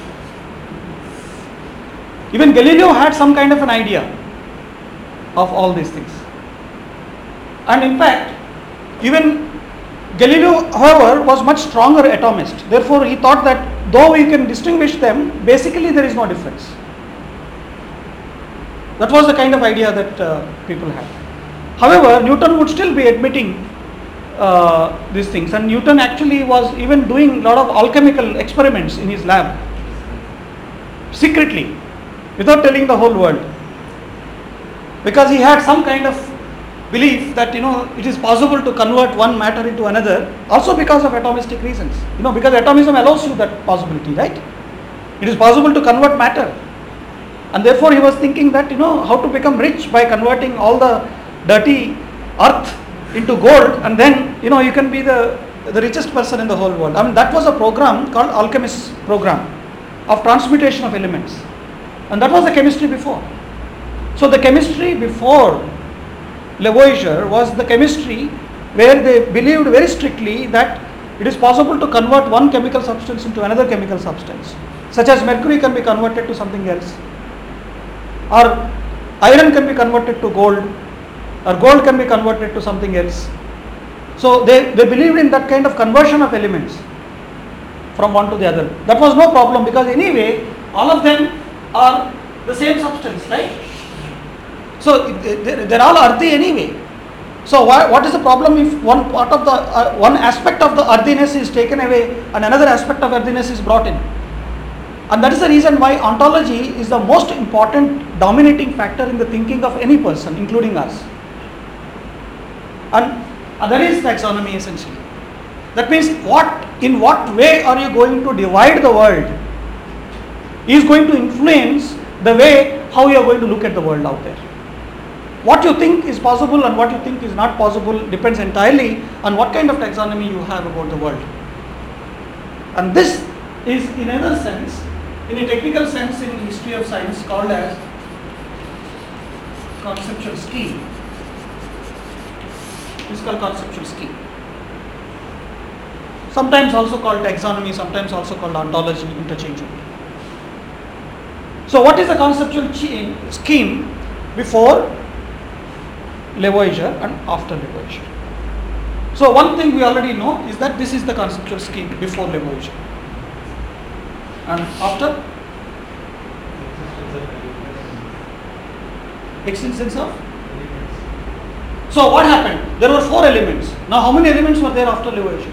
Even Galileo had some kind of an idea of all these things. And in fact, even Galileo, however, was much stronger atomist. Therefore, he thought that though we can distinguish them, basically there is no difference. That was the kind of idea that uh, people had. However, Newton would still be admitting uh, these things, and Newton actually was even doing a lot of alchemical experiments in his lab, secretly, without telling the whole world, because he had some kind of belief that, you know, it is possible to convert one matter into another, also because of atomistic reasons, you know, because atomism allows you that possibility, right? It is possible to convert matter, and therefore he was thinking that, you know, how to become rich by converting all the dirty earth into gold, and then, you know, you can be the the richest person in the whole world. I mean, that was a program called Alchemist program of transmutation of elements. And that was the chemistry before. So the chemistry before Lavoisier was the chemistry where they believed very strictly that it is possible to convert one chemical substance into another chemical substance, such as mercury can be converted to something else, or iron can be converted to gold, or gold can be converted to something else. So they, they believed in that kind of conversion of elements from one to the other. That was no problem, because anyway all of them are the same substance, right? So they, they're all earthy anyway. So why, what is the problem if one part of the uh, one aspect of the earthiness is taken away and another aspect of earthiness is brought in? And that is the reason why ontology is the most important dominating factor in the thinking of any person, including us. And uh, that is taxonomy essentially. That means what, in what way are you going to divide the world is going to influence the way how you are going to look at the world out there. What you think is possible and what you think is not possible depends entirely on what kind of taxonomy you have about the world. And this is, in another sense, in a technical sense, in history of science, called as conceptual scheme. This is called conceptual scheme. Sometimes also called taxonomy, sometimes also called ontology, interchangeably. So what is the conceptual scheme before Lavoisier and after Lavoisier. So one thing we already know is that this is the conceptual scheme before Lavoisier. And after existence of. So what happened? There were four elements. Now how many elements were there after Lavoisier?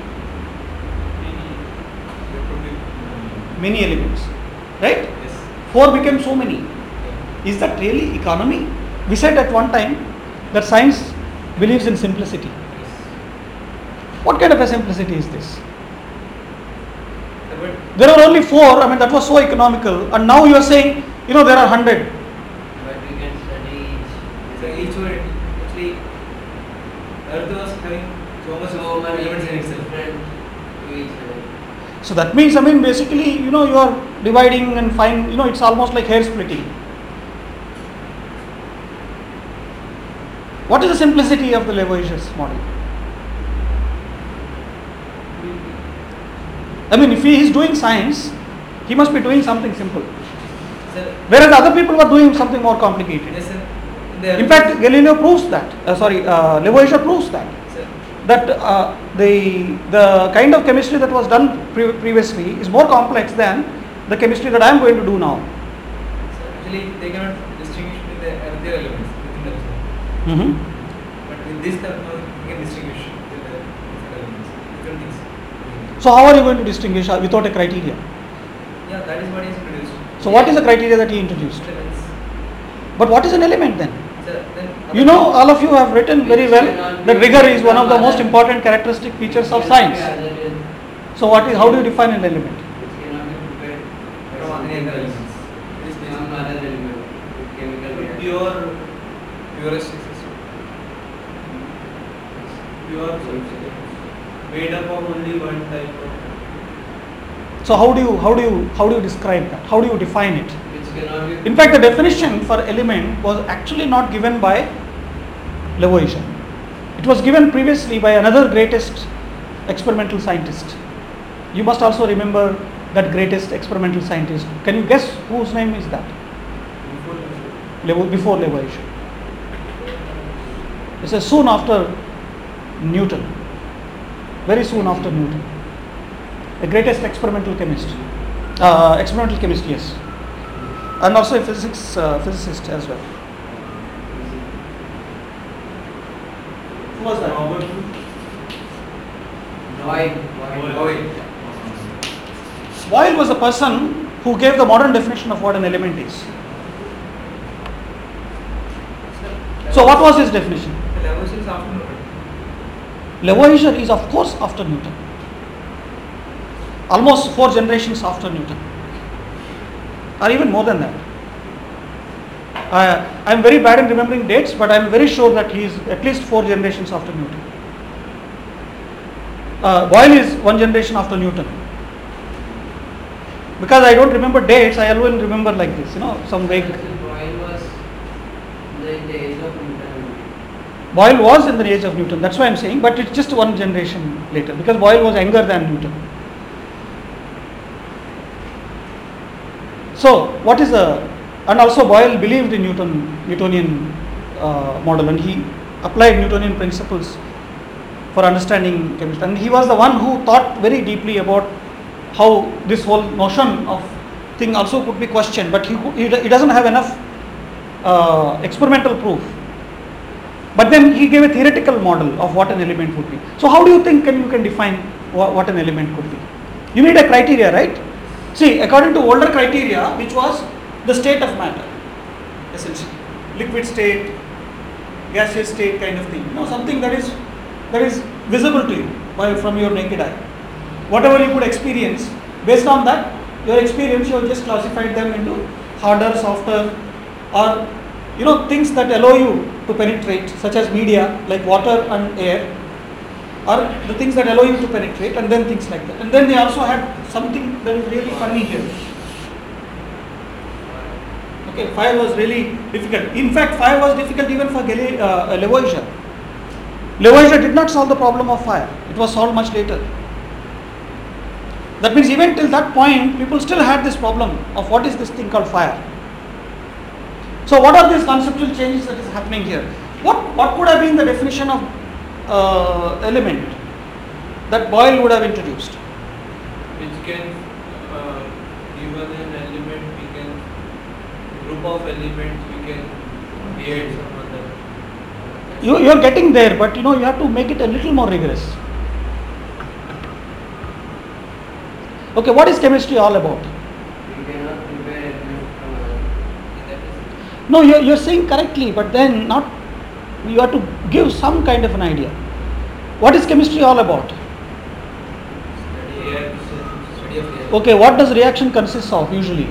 Many elements, right? Yes. Four became so many. Is that really economy? We said at one time that science believes in simplicity. What kind of a simplicity is this? But There are only four, I mean that was so economical, and now you are saying, you know, there are hundred. But we can study so each. each were actually Earth was having so much So of many elements in itself. different to each other. So that means, I mean, basically, you know, you are dividing and find, you know, it's almost like hair splitting. What is the simplicity of the Lavoisier's model? I mean, if he is doing science, he must be doing something simple. Sir, Whereas other people were doing something more complicated. yes, sir. The In fact, Galileo proves that. Uh, sorry, uh, Lavoisier proves that. sir, That uh, the the kind of chemistry that was done pre- previously is more complex than the chemistry that I am going to do now. sir, actually, they cannot distinguish between the earthier elements within themselves. Mm-hmm. But with this term, you can distinguish between the different elements, different things. So how are you going to distinguish uh, without a criteria? Yeah, that is what is produced. So what is the criteria that he introduced? Elements. But what is an element then? Sir, then You know, all of you have written very well that rigor is one of the most important characteristic features of science. So what is, how do you define an element? Which cannot be prepared from any other elements. It is some basically other element with chemical reaction. Pure, purest system. pure substance made up of only one type of. So how do you how do you how do you describe that? How do you define it? Which cannot be. In fact, the definition for element was actually not given by Lavoisier. It was given previously by another greatest experimental scientist. You must also remember that greatest experimental scientist. Can you guess whose name is that? Lavo- Before Lavoisier. This is soon after Newton. Very soon after Newton. The greatest experimental chemist. Uh, experimental chemist, yes. And also a physics uh, physicist as well. Who was that? Robert Void. Void. Boyle was the person who gave the modern definition of what an element is. So what was his definition? The Lavoisier is after Newton. Lavoisier is of course after Newton. Almost four generations after Newton. Or even more than that. Uh, I am very bad in remembering dates, but I am very sure that he is at least four generations after Newton. Uh, Boyle is one generation after Newton. Because I don't remember dates, I always remember like this, you know, some vague. Boyle was in the age of Newton. Boyle was in the age of Newton, that's why I am saying, but it's just one generation later, because Boyle was younger than Newton. So, what is the, and also Boyle believed in Newton, Newtonian uh, model, and he applied Newtonian principles for understanding chemistry. And he was the one who thought very deeply about how this whole notion of thing also could be questioned, but he, he, he doesn't have enough uh, experimental proof. But then he gave a theoretical model of what an element would be. So how do you think can you can define what, what an element could be? You need a criteria, right? See, according to older criteria, which was the state of matter, essentially, liquid state, gaseous state kind of thing. You know, something that is that is visible to you by from your naked eye. Whatever you could experience, based on that, your experience, you have just classified them into harder, softer, or you know things that allow you to penetrate, such as media like water and air, or the things that allow you to penetrate, and then things like that. And then they also had something that is really funny here. Okay, fire was really difficult. In fact, fire was difficult even for Galileo, uh, Lavoisier. Lavoisier did not solve the problem of fire. It was solved much later. That means even till that point, people still had this problem of what is this thing called fire. So what are these conceptual changes that is happening here? What what would have been the definition of uh, element that Boyle would have introduced? Which can uh, given an element, we can group of elements, we can create some other. You you are getting there, but you know you have to make it a little more rigorous. Okay, what is chemistry all about? We cannot prepare element from other. No, you're, you're saying correctly, but then not, you have to give some kind of an idea. What is chemistry all about? Study reaction, study of reaction. Okay, what does reaction consist of usually?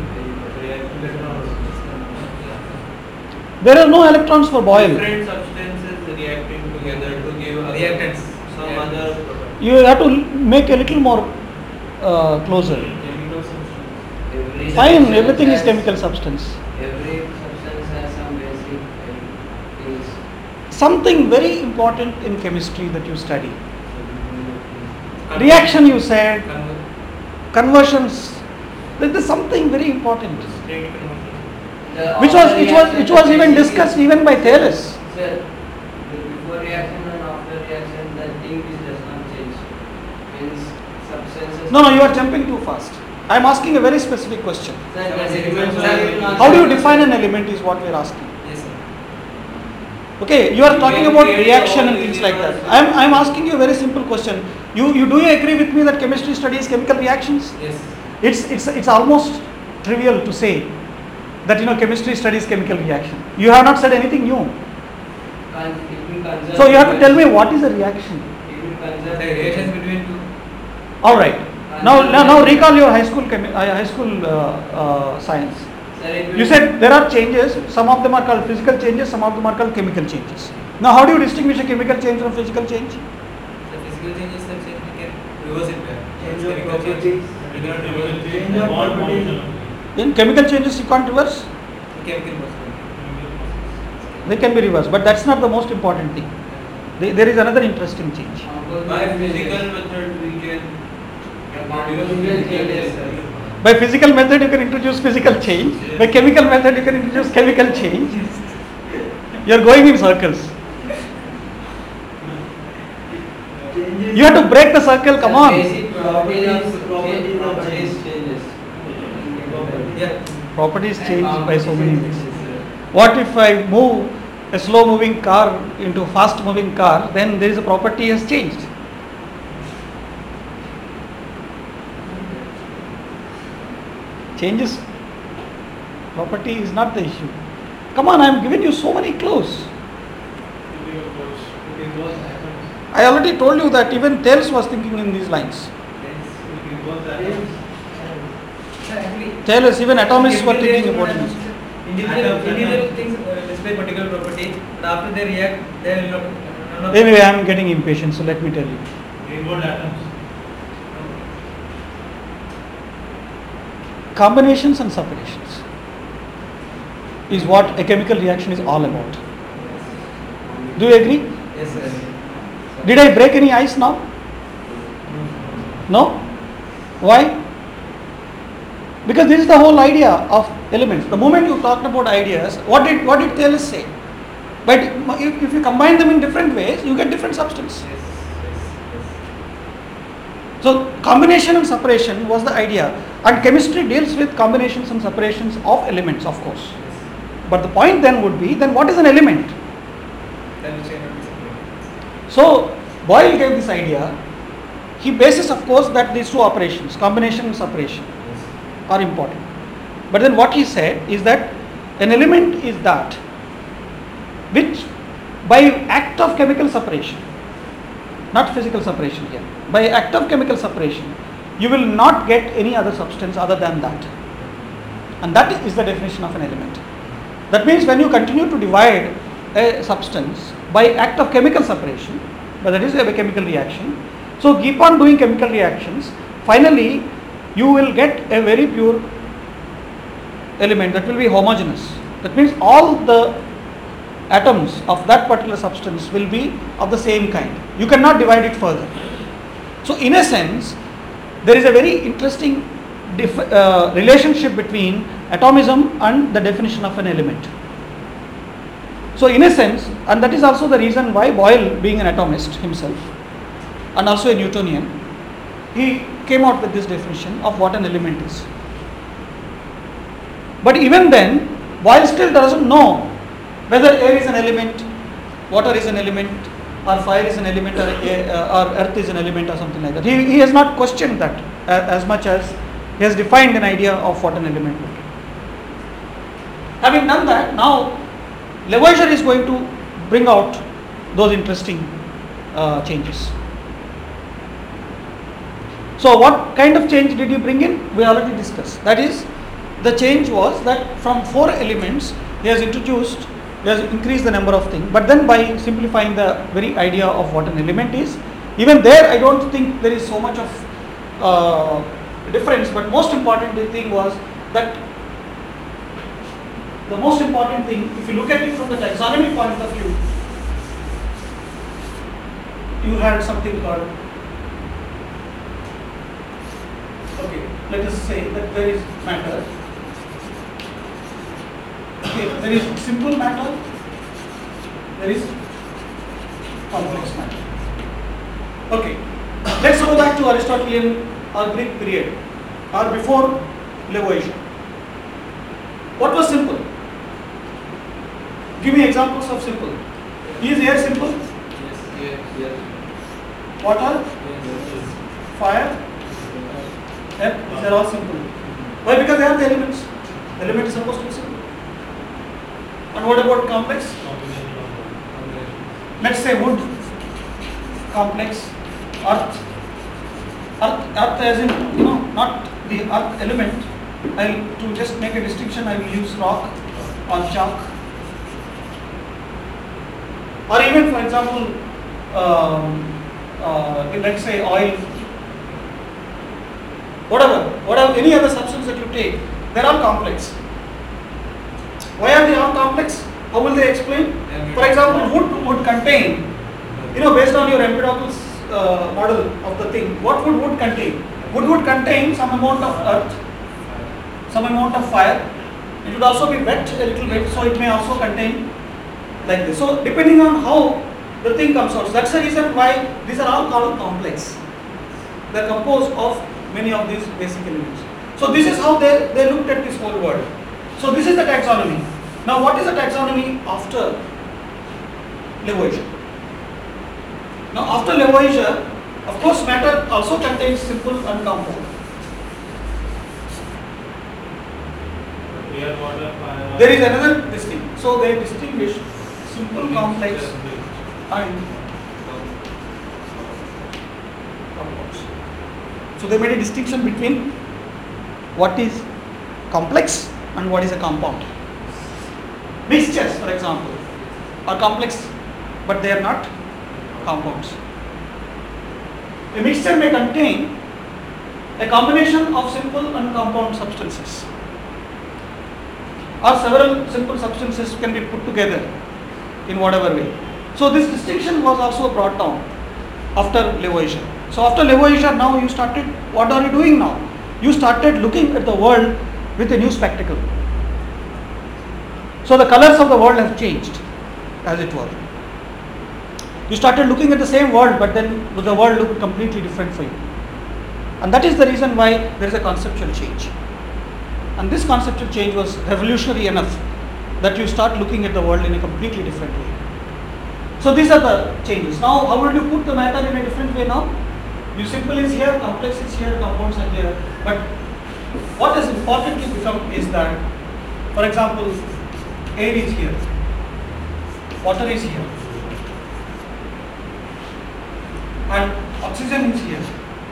There are no electrons for Boyle. Different substances reacting together to give other- Reactants. some Yeah. other property. You have to make a little more uh, closer. Chemical substance. Every Fine, substance everything is has- chemical substance. Every substance has some basic things. Something very important in chemistry that you study. Reaction you said, Conver- conversions. There is something very important. state conversion. The Which was after which was reaction, which was the even basic discussed is- even by Thales. Sir, the before reaction and after reaction, the thing is does not change. Means substances. No, no, you are jumping too fast. I am asking a very specific question. Sir, the Sir, elements sir, will not How do you change. define an element is what we are asking. Yes, sir. Okay, you are You talking can about create reaction all and things these like that. elements. I am I am asking you a very simple question. You you do you agree with me that chemistry studies chemical reactions? Yes. It's it's it's almost trivial to say that you know chemistry studies chemical reaction. You have not said anything new. Con- it will conserve So you have to tell me elements. what is a reaction. It will The conserve reaction elements. between two. All right. Now now, now recall your high school chemi- uh, high school uh, uh, science. Sir, it will You said there are changes. Some of them are called physical changes. Some of them are called chemical changes. Now how do you distinguish a chemical change from physical change? The physical change is such that we can reverse it back. Change It's of chemical change. properties. We cannot reverse it. Change of properties. In chemical changes you can't reverse. Chemical process. They can be reversed, but that's not the most important thing. They, there is another interesting change. composite By changes. physical method, we can Composite changes, sir. By physical method you can introduce physical change. By chemical method you can introduce chemical change. You are going in circles. Changes. You have to break the circle. Come The on. basic properties of Properties of properties change. changes. Yeah. Properties change by so many ways. Changes, sir. What if I move a slow moving car into a fast moving car? Then there is a property has changed. Changes. Property is not the issue. Come on, I am giving you so many clues. I already told you that even Thales was thinking in these lines. Sir, actually, Thales, even atomists were thinking about this. individual, individual things uh, display particular property, but after they react, they will not. none of- Anyway, I am getting impatient, so let me tell you. Combinations and separations is what a chemical reaction is all about. Do you agree? Yes, sir. Did I break any ice now? No? Why? Because this is the whole idea of elements. The moment you talked about ideas, what did what did Thales say? But if, if you combine them in different ways, you get different substance. Yes, yes, yes. So combination and separation was the idea, and chemistry deals with combinations and separations of elements, of course. But the point then would be, then what is an element? Then which cannot be separated. So Boyle gave this idea. He bases, of course, that these two operations, combination and separation, are important. But then what he said is that an element is that which by act of chemical separation, not physical separation here, by act of chemical separation, you will not get any other substance other than that. And that is the definition of an element. That means when you continue to divide a substance by act of chemical separation, but that is a chemical reaction, so keep on doing chemical reactions, finally you will get a very pure element that will be homogeneous. That means all the atoms of that particular substance will be of the same kind. You cannot divide it further. So in a sense, there is a very interesting dif- uh, relationship between atomism and the definition of an element. So So in a sense, and that is also the reason why Boyle, being an atomist himself and also a Newtonian, he came out with this definition of what an element is. But even then, Boyle still doesn't know whether air is an element, water is an element, or fire is an element, or, air, uh, or earth is an element, or something like that. He, he has not questioned that uh, as much as he has defined an idea of what an element would be. Having done that, now Lavoisier is going to bring out those interesting uh, changes. So what kind of change did he bring in? We already discussed. That is, the change was that from four elements he has introduced, he has increased the number of things, but then by simplifying the very idea of what an element is, even there I don't think there is so much of uh, difference, but most important thing was that the most important thing, if you look at it from the taxonomy point of view, you had something called, okay, let us say that there is matter. Okay, there is simple matter, there is complex matter. Okay, let's go back to Aristotelian or Greek period or before Lavoisier. What was simple? Give me examples of simple. Is air simple? Yes, yes, yes. Water? Yes. Fire? Earth? They are all simple. Why? Because they are the elements. The element is supposed to be simple. And what about complex? Let's say wood, complex, earth. Earth, earth as in, you know, not the earth element. I'll, to just make a distinction, I will use rock or chalk. Or even, for example, um, uh, let's say oil, whatever, whatever, any other substance that you take, they're all complex. Why are they all complex? How will they explain? For example, wood would contain, you know, based on your empirical uh, model of the thing, what would wood contain? Wood would contain some amount of earth, some amount of fire. It would also be wet a little bit, so it may also contain like this. So depending on how the thing comes out, so that's the reason why these are all called complex. They are composed of many of these basic elements. So this is how they, they looked at this whole world. So this is the taxonomy. Now what is the taxonomy after Lavoisier? Now after Lavoisier, of course matter also contains simple and compound. Air, water, fire. There is another distinction. So they distinguish simple, complex and compounds. So they made a distinction between what is complex and what is a compound. Mixtures, for example, are complex, but they are not compounds. A mixture may contain a combination of simple and compound substances, or several simple substances can be put together in whatever way. So this distinction was also brought down after Lavoisier. So after Lavoisier, now you started, what are you doing now? You started looking at the world with a new spectacle. So the colors of the world have changed, as it were. You started looking at the same world, but then the world looked completely different for you. And that is the reason why there is a conceptual change. And this conceptual change was revolutionary enough that you start looking at the world in a completely different way. So these are the changes. Now how will you put the matter in a different way now? You simple is here, complex is here, compounds are here. But what has importantly become is that, for example, air is here, water is here, and oxygen is here.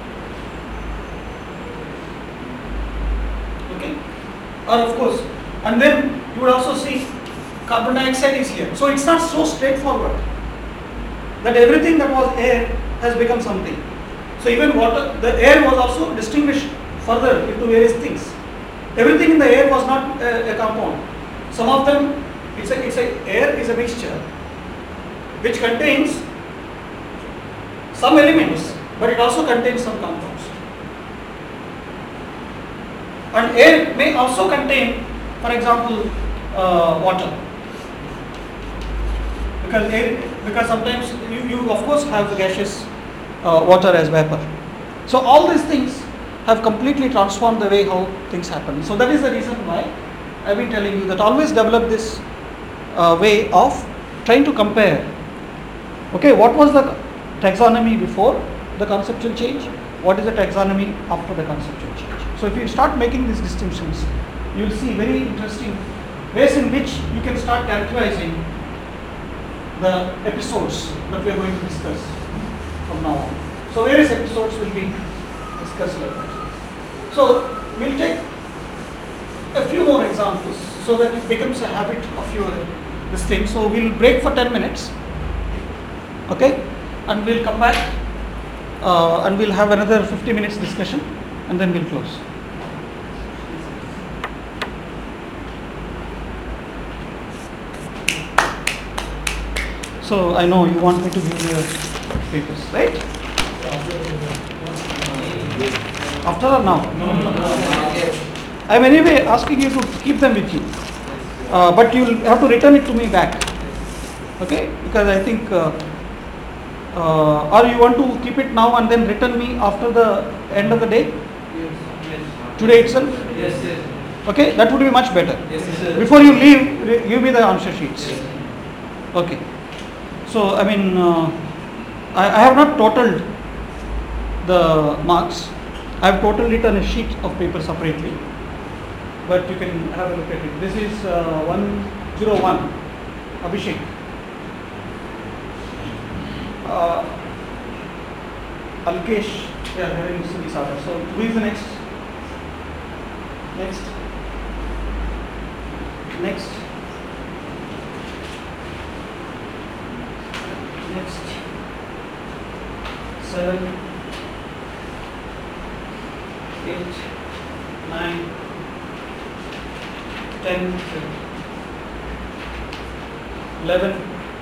Okay? Or of course, and then you would also see carbon dioxide is here. So it's not so straightforward that everything that was air has become something. So even water, the air was also distinguished further into various things. Everything in the air was not a, a compound. Some of them, it's a, it's a air is a mixture which contains some elements, but it also contains some compounds. And air may also contain, for example, uh, water. because air, because sometimes you, you of course have the gaseous uh, water as vapor. So all these things have completely transformed the way how things happen. So that is the reason why I've been telling you that always develop this uh, way of trying to compare. Okay, what was the taxonomy before the conceptual change? What is the taxonomy after the conceptual change? So if you start making these distinctions, you will see very interesting ways in which you can start characterizing the episodes that we are going to discuss from now on. So various episodes will be discussed like that. So we'll take a few more examples so that it becomes a habit of your this thing. So we'll break for ten minutes, okay, and we'll come back uh, and we'll have another fifty minutes discussion and then we'll close. So I know you want me to give you your papers, right? After or now? I am anyway asking you to keep them with you, uh, but you will have to return it to me back, okay? Because I think, uh, uh, or you want to keep it now and then return me after the end of the day? Today itself? Yes, yes. Okay, that would be much better. Yes, sir. Before you leave, re- give me the answer sheets. Okay. So, I mean, uh, I, I have not totaled the marks. I have totaled it on a sheet of paper separately, but you can have a look at it. This is uh, one oh one, Abhishek. Uh, Alkesh, yeah, very easily started. So, who is the next? Next. Next. Next. Seven. Eight. Nine. Ten. Eleven.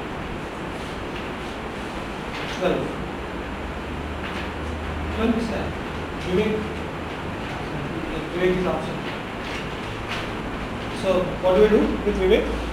Twelve. Twelve is there. Vivek. Vivek is absent. So what do we do with Vivek?